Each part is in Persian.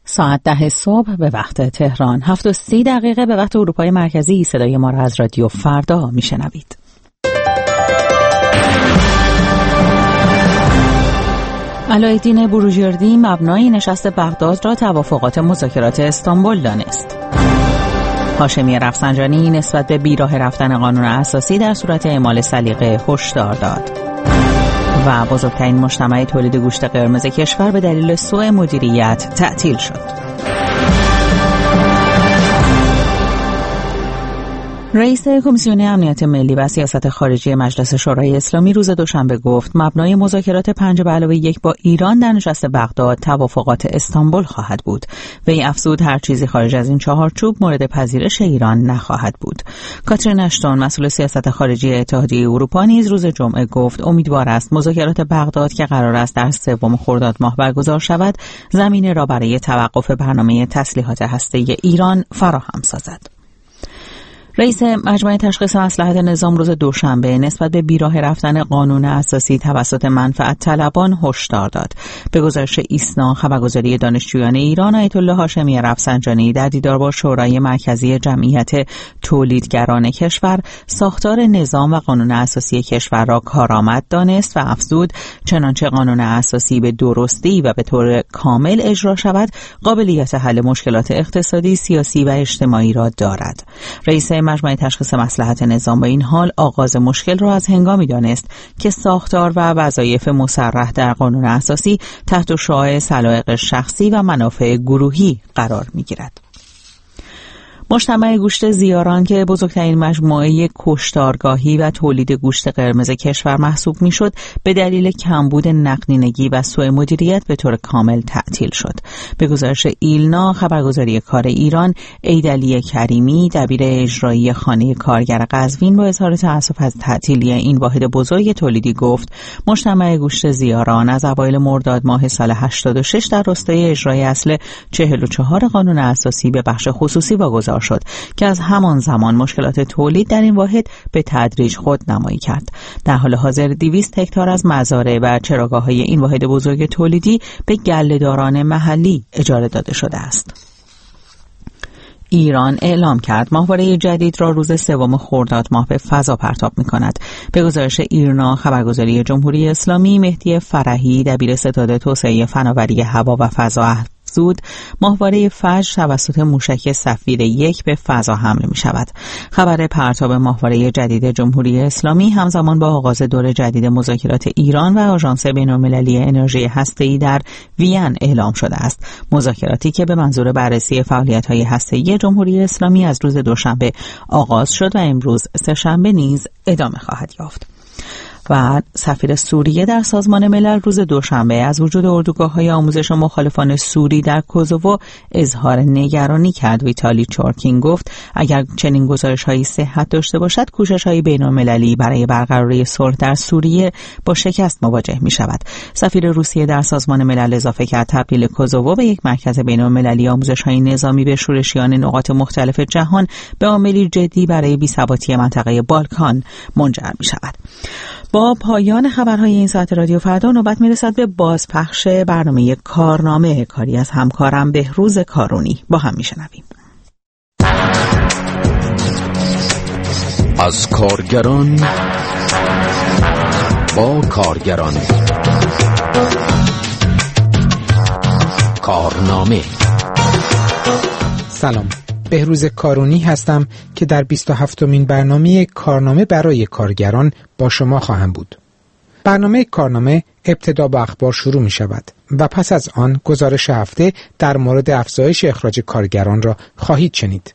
ساعت 10 صبح به وقت تهران، 7:30 به وقت اروپای مرکزی. صدای ما را از رادیو فردا میشنوید. علایالدین بروجردی مبنای نشست بغداد را توافقات مذاکرات استانبول دانست. هاشمی رفسنجانی نسبت به بیراه رفتن قانون اساسی در صورت اعمال سلیقه هشدار داد. و بزرگترین مجتمع تولید گوشت قرمز کشور به دلیل سوء مدیریت تعطیل شد. رئیس کمیسیون امنیت ملی و سیاست خارجی مجلس شورای اسلامی روز دوشنبه گفت مبنای مذاکرات 5+1 با ایران در نشست بغداد توافقات استانبول خواهد بود. وی افزود هر چیزی خارج از این چهارچوب مورد پذیرش ایران نخواهد بود. کاترین اشتون مسئول سیاست خارجی اتحادیه اروپا نیز روز جمعه گفت امیدوار است مذاکرات بغداد که قرار است در 3 خرداد ماه برگزار شود زمینه را برای توقف برنامه تسلیحات هسته‌ای ایران فراهم سازد. رئیس مجمع تشخیص مصلحت نظام روز دوشنبه نسبت به بیراه رفتن قانون اساسی توسط منفعت طلبان هشدار داد. به گزارش ایسنا خبرگزاری دانشجویان ایران، آیت الله هاشمی رفسنجانی در دیدار با شورای مرکزی جمعیت تولیدگران کشور ساختار نظام و قانون اساسی کشور را کارآمد دانست و افزود چنانچه قانون اساسی به درستی و به طور کامل اجرا شود قابلیت حل مشکلات اقتصادی، سیاسی و اجتماعی را دارد. رئیس مجمع تشخیص مصلحت نظام با این حال آغاز مشکل را از هنگامی دانست که ساختار و وظایف مصرح در قانون اساسی تحت شعاع سلایق شخصی و منافع گروهی قرار می‌گیرد. مجتمع گوشت زیاران که بزرگترین مجموعه کشتارگاهی و تولید گوشت قرمز کشور محسوب میشد به دلیل کمبود نقدینگی و سوء مدیریت به طور کامل تعطیل شد. به گزارش ایلنا خبرگزاری کار ایران، ایدعلی کریمی دبیر اجرایی خانه کارگر قزوین با اظهار تأسف از تعطیلی این واحد بزرگ تولیدی گفت مجتمع گوشت زیاران از اوایل مرداد ماه سال 86 در راستای اجرای اصل 44 قانون اساسی به بخش خصوصی واگذار شد که از همان زمان مشکلات تولید در این واحد به تدریج خودنمایی کرد. در حال حاضر 200 هکتار از مزارع و چراگاه‌های این واحد بزرگ تولیدی به گله‌داران محلی اجاره داده شده است. ایران اعلام کرد ماهواره جدید را روز 3 خرداد ماه به فضا پرتاب می‌کند. به گزارش ایرنا خبرگزاری جمهوری اسلامی، مهدی فرحی دبیر ستاد توسعه فناوری هوا و فضا زود ماهواره فجر توسط موشک سفیر 1 به فضا حمل می شود. خبر پرتاب ماهواره جدید جمهوری اسلامی همزمان با آغاز دور جدید مذاکرات ایران و آژانس بین‌المللی انرژی هسته‌ای در وین اعلام شده است. مذاکراتی که به منظور بررسی فعالیت‌های هسته‌ای جمهوری اسلامی از روز دوشنبه آغاز شد و امروز سه‌شنبه نیز ادامه خواهد یافت. و سفیر سوریه در سازمان ملل روز دوشنبه از وجود اردوگاه‌های آموزش مخالفان سوری در کوزوو اظهار نگرانی کرد. ویتالی چورکین گفت اگر چنین گزارش‌هایی صحت داشته باشد کوشش‌های بین‌المللی برای برقراری صلح در سوریه با شکست مواجه می‌شود. سفیر روسیه در سازمان ملل اضافه کرد تبدیل کوزوو به یک مرکز بین‌المللی آموزش‌های نظامی به شورشیان نقاط مختلف جهان به عاملی جدی برای بی‌ثباتی منطقه بالکان منجر می‌شود. با پایان خبرهای این ساعت رادیو فردا نوبت میرسد به بازپخش برنامه کارنامه، کاری از همکارم بهروز کارونی. با هم میشنویم. از کارگران با کارگران، کارنامه. سلام، بهروز کارونی هستم که در 27مین برنامه کارنامه برای کارگران با شما خواهم بود. برنامه کارنامه ابتدا با اخبار شروع می شود و پس از آن گزارش هفته در مورد افزایش اخراج کارگران را خواهید شنید.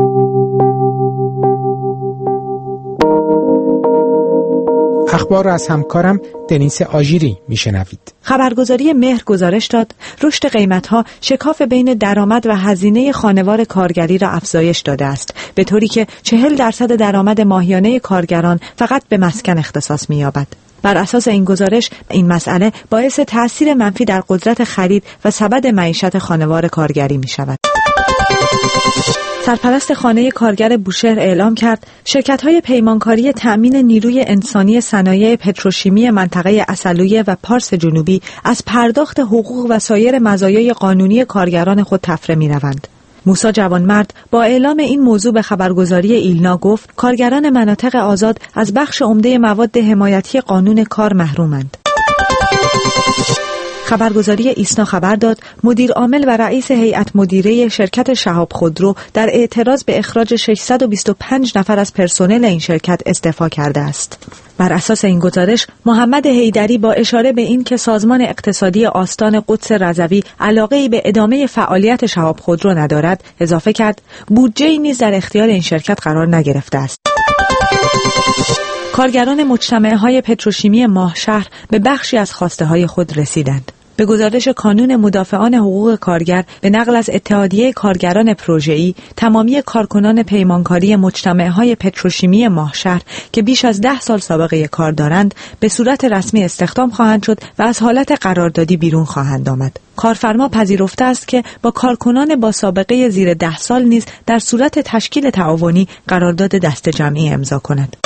اخبار را از همکارم دنیس آژیری میشنوید. خبرگزاری مهر گزارش داد رشد قیمت‌ها شکاف بین درآمد و هزینه خانوار کارگری را افزایش داده است، به طوری که 40% درآمد ماهیانه کارگران فقط به مسکن اختصاص می‌یابد. بر اساس این گزارش این مسئله باعث تأثیر منفی در قدرت خرید و سبد معیشت خانوار کارگری می‌شود. سرپرست خانه کارگر بوشهر اعلام کرد شرکت‌های پیمانکاری تأمین نیروی انسانی صنایع پتروشیمی منطقه عسلویه و پارس جنوبی از پرداخت حقوق و سایر مزایای قانونی کارگران خود تفره می‌روند. موسی جوانمرد با اعلام این موضوع به خبرگزاری ایلنا گفت کارگران مناطق آزاد از بخش عمده مواد حمایتی قانون کار محرومند. خبرگزاری ایسنا خبر داد مدیر عامل و رئیس هیئت مدیره شرکت شهاب خودرو در اعتراض به اخراج 625 نفر از پرسنل این شرکت استعفا کرده است. بر اساس این گزارش محمد حیدری با اشاره به این که سازمان اقتصادی آستان قدس رضوی علاقه‌ای به ادامه فعالیت شهاب خودرو ندارد اضافه کرد بودجه‌ای نیز در اختیار این شرکت قرار نگرفته است. کارگران مجتمع‌های پتروشیمی ماهشهر به بخشی از خواسته‌های خود رسیدند. به گزارش کانون مدافعان حقوق کارگر به نقل از اتحادیه کارگران پروژه‌ای، تمامی کارکنان پیمانکاری مجتمع‌های پتروشیمی ماهشهر که بیش از 10 سال سابقه کار دارند، به صورت رسمی استخدام خواهند شد و از حالت قراردادی بیرون خواهند آمد. کارفرما پذیرفته است که با کارکنان با سابقه زیر 10 سال نیز در صورت تشکیل تعاونی قرارداد دسته جمعی امضا کند.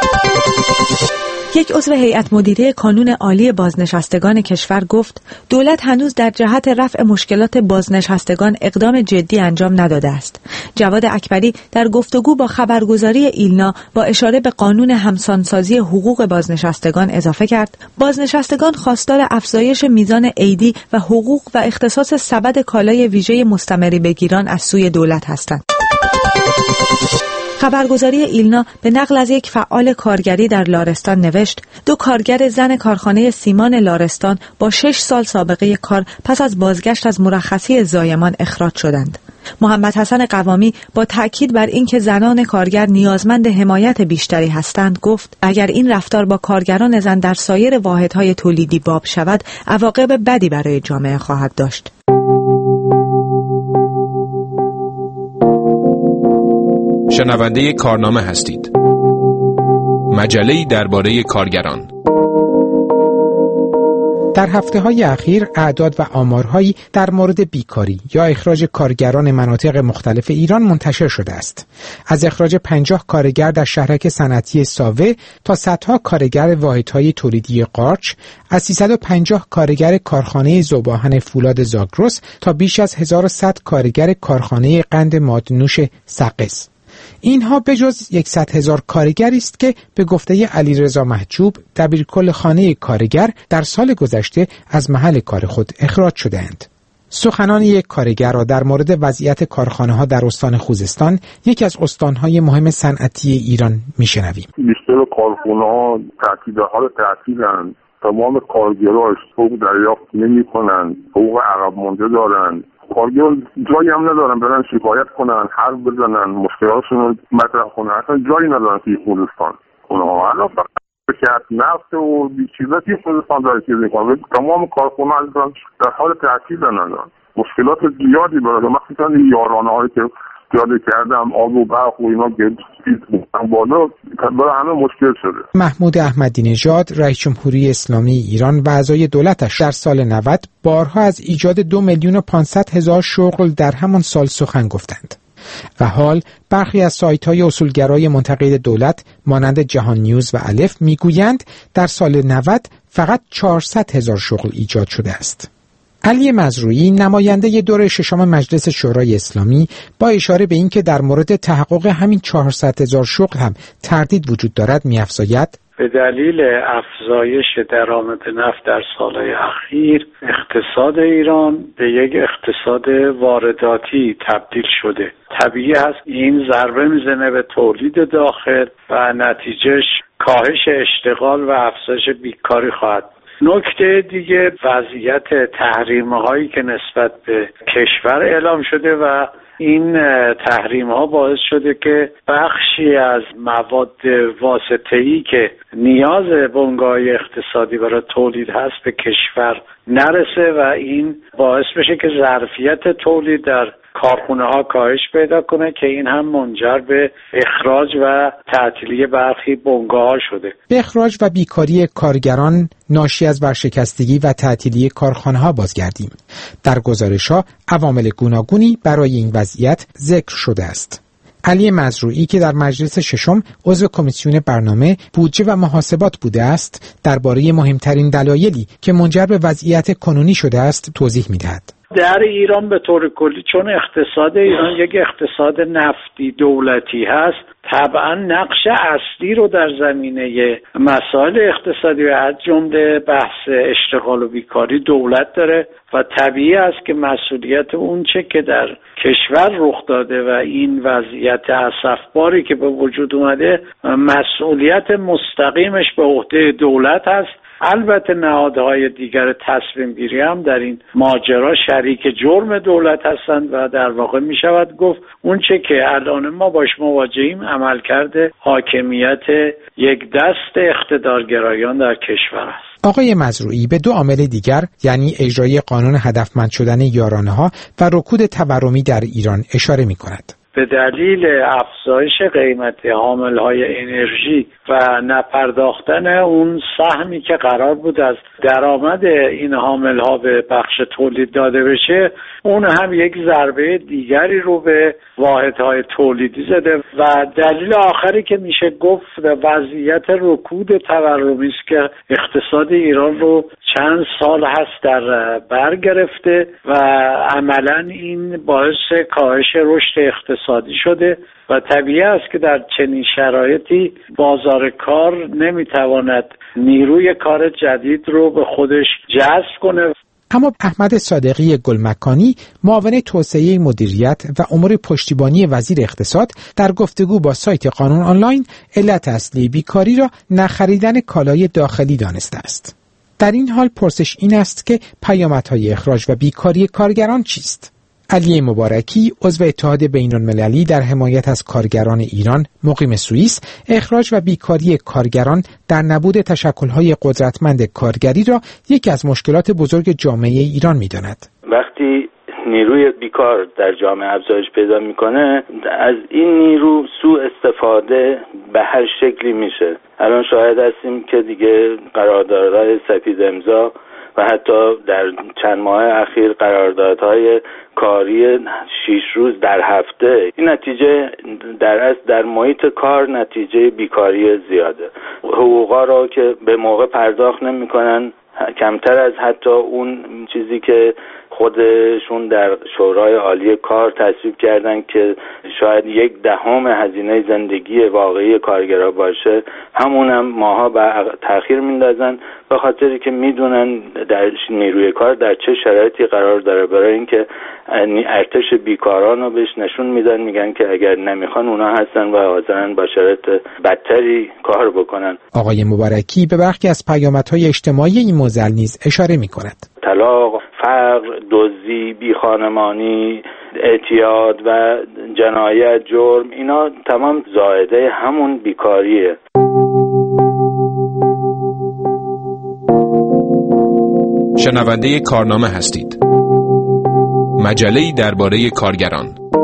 یک عضو هیئت مدیره کانون عالی بازنشستگان کشور گفت دولت هنوز در جهت رفع مشکلات بازنشستگان اقدام جدی انجام نداده است. جواد اکبری در گفتگو با خبرگزاری ایلنا با اشاره به قانون همسانسازی حقوق بازنشستگان اضافه کرد بازنشستگان خواستار افزایش میزان عیدی و حقوق و اختصاص سبد کالای ویژه مستمری بگیران از سوی دولت هستند. خبرگزاری ایلنا به نقل از یک فعال کارگری در لارستان نوشت 2 کارگر زن کارخانه سیمان لارستان با 6 سال سابقه کار پس از بازگشت از مرخصی زایمان اخراج شدند. محمد حسن قوامی با تأکید بر اینکه زنان کارگر نیازمند حمایت بیشتری هستند گفت اگر این رفتار با کارگران زن در سایر واحدهای تولیدی باب شود عواقب بدی برای جامعه خواهد داشت. شنونده کارنامه هستید. مجله‌ای درباره کارگران. در هفته‌های اخیر اعداد و آمارهایی در مورد بیکاری یا اخراج کارگران مناطق مختلف ایران منتشر شده است. از اخراج 50 کارگر در شهرک صنعتی ساوه تا صدها کارگر واحدهای تولیدی قارچ، از 350 کارگر کارخانه ذوب‌آهن فولاد زاگرس تا بیش از 1100 کارگر کارخانه قند مادنوش سقز. اینها بجز 100,000 کارگری است که به گفته علیرضا محجوب دبیرکل خانه کارگر در سال گذشته از محل کار خود اخراج شده‌اند. سخنان یک کارگر را در مورد وضعیت کارخانه‌ها در استان خوزستان، یکی از استان‌های مهم صنعتی ایران میشنویم. بیشتر کارخانه‌ها تعطیل حال تعطیلند. تمام کارگرها حقوق دریافت نمی‌کنند، حقوق عقب مانده دارند. کارگران جایی هم ندارن برن شکایت کنن، حرف بزنن، مشکلاتشون رو مطرح کنن، اصلا جایی ندارن توی خوزستان. اونها الان فقط شرکت نفت و چیزا توی خوزستان داره چیز میکنن. تمام کارخانه‌ها الان در حال تعطیلن. مشکلات زیادی برای مخصوصا یارانه‌هایی که پیاده کردم، آب و برق و اینا بالا برای همه مشکل شده. محمود احمدی نژاد رئیس جمهوری اسلامی ایران و اعضای دولتش در سال 90 بارها از ایجاد 2,500,000 شغل در همان سال سخن گفتند. و حال برخی از سایت‌های اصولگرای منتقد دولت مانند جهان نیوز و الف میگویند در سال 90 فقط 400,000 شغل ایجاد شده است. علی مزروعی نماینده دور ششم مجلس شورای اسلامی با اشاره به اینکه در مورد تحقق همین 400,000 شغل هم تردید وجود دارد می‌افزاید به دلیل افزایش درآمد نفت در سالهای اخیر اقتصاد ایران به یک اقتصاد وارداتی تبدیل شده. طبیعی است این ضربه میزنه به تولید داخل و نتیجهش کاهش اشتغال و افزایش بیکاری خواهد. نکته دیگه وضعیت تحریم‌هایی که نسبت به کشور اعلام شده و این تحریم‌ها باعث شده که بخشی از مواد واسطه‌ای که نیاز بنگاه اقتصادی برای تولید هست به کشور نرسه و این باعث بشه که ظرفیت تولید در کارخونه ها کاهش پیدا کنه که این هم منجر به اخراج و تعطیلی برخی بنگاه ها شده. به اخراج و بیکاری کارگران ناشی از ورشکستگی و تعطیلی کارخانه ها بازگردیم. در گزارش‌ها عوامل گوناگونی برای این وضعیت ذکر شده است. علی مزروعی که در مجلس ششم عضو کمیسیون برنامه، بودجه و محاسبات بوده است، درباره مهمترین دلایلی که منجر به وضعیت کنونی شده است توضیح می‌دهد. در ایران به طور کلی چون اقتصاد ایران یک اقتصاد نفتی دولتی هست، طبعا نقش اصلی رو در زمینه مسائل اقتصادی و از جمله بحث اشتغال و بیکاری دولت داره و طبیعی است که مسئولیت اون چه که در کشور رخ داده و این وضعیت اسفباری که به وجود اومده مسئولیت مستقیمش به عهده دولت هست. البته نهادهای دیگر تصمیم گیری هم در این ماجرا شریک جرم دولت هستند و در واقع می شود گفت اون چه که الان ما باش مواجهیم عملکرد حاکمیت یک دست اقتدارگرایان در کشور است. آقای مزروعی به دو عامل دیگر یعنی اجرای قانون هدفمند شدن یارانه‌ها و رکود تورمی در ایران اشاره می کند. به دلیل افزایش قیمت حاملهای انرژی و نپرداختن اون سهمی که قرار بود از درآمد این حاملها به بخش تولید داده بشه، اون هم یک ضربه دیگری رو به واحدهای تولیدی زده و دلیل آخری که میشه گفت وضعیت رکود تورمی است که اقتصاد ایران رو چند سال هست در بر گرفته و عملاً این باعث کاهش رشد اقتصادی شده و طبیعی است که در چنین شرایطی بازار کار نمیتواند نیروی کار جدید رو به خودش جذب کنه. اما احمد صادقی گلمکانی معاون توسعه مدیریت و امور پشتیبانی وزیر اقتصاد در گفتگو با سایت قانون آنلاین علت اصلی بیکاری را نخریدن کالای داخلی دانسته است. در این حال پرسش این است که پیامدهای اخراج و بیکاری کارگران چیست؟ علی مبارکی عضو اتحاد بین‌المللی در حمایت از کارگران ایران مقیم سوئیس اخراج و بیکاری کارگران در نبود تشکل‌های قدرتمند کارگری را یکی از مشکلات بزرگ جامعه ایران می‌داند. وقتی نیروی بیکار در جامعه افزایش پیدا میکنه، از این نیرو سوء استفاده به هر شکلی میشه. الان شاهد هستیم که دیگه قراردادهای سپید امضا و حتی در چند ماه اخیر قراردادهای کاری 6 روز در هفته، این نتیجه در محیط کار نتیجه بیکاری زیاده. حقوقا را که به موقع پرداخت نمی‌کنن، کمتر از حتی اون چیزی که خودشون در شورای عالی کار تصویب کردن که شاید 1/10 هزینه زندگی واقعی کارگرها باشه، همونم ماها به تأخیر میندازن به خاطری که میدونن در نیروی کار در چه شرایطی قرار داره، برای اینکه ارتش بیکاران رو بهش نشون میدن، میگن که اگر نمیخوان اونا هستن و حاضرن با شرایط بدتری کار بکنن. آقای مبارکی به برخی از پیامدهای اجتماعی این موضوع نیز اشاره میکند. طلاق، فقر، دزدی، بیخانمانی، اعتیاد و جنایت، جرم، اینا تمام زائده همون بیکاریه. شنونده کارنامه هستید. مجله‌ای درباره کارگران.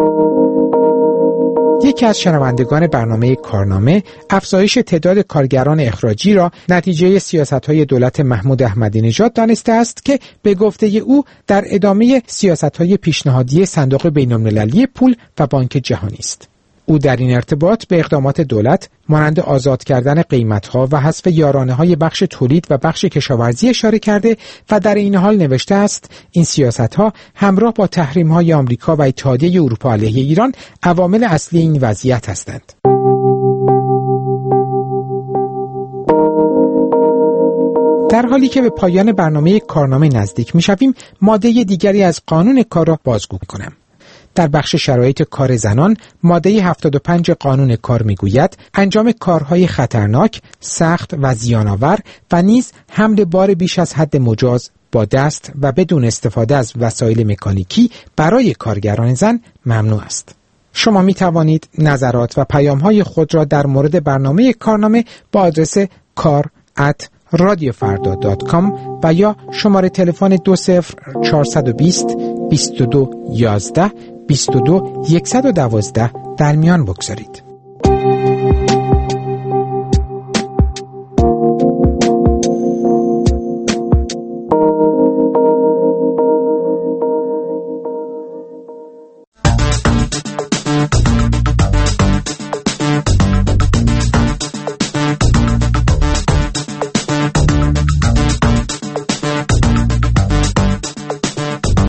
یکی از شنوندگان برنامه کارنامه افزایش تعداد کارگران اخراجی را نتیجه سیاست‌های دولت محمود احمدی نژاد دانسته است که به گفته او در ادامه سیاست‌های پیشنهادی صندوق بین‌المللی پول و بانک جهانی است. او در این ارتباط به اقدامات دولت مانند آزاد کردن قیمت‌ها و حذف یارانه‌های بخش تولید و بخش کشاورزی اشاره کرده و در این حال نوشته است این سیاست‌ها همراه با تحریم‌های آمریکا و اتحادیه اروپا علیه ایران عوامل اصلی این وضعیت هستند. در حالی که به پایان برنامه کارنامه نزدیک می‌شویم، ماده دیگری از قانون کار را بازگو کنم. در بخش شرایط کار زنان، ماده 75 قانون کار میگوید انجام کارهای خطرناک، سخت و زیان‌آور و نیز حمل بار بیش از حد مجاز با دست و بدون استفاده از وسایل مکانیکی برای کارگران زن ممنوع است. شما می توانید نظرات و پیام‌های خود را در مورد برنامه کارنامه با آدرس kar@ radiofrda.com و یا شماره تلفن 20420 22 11 22 112 در میان بگذارید.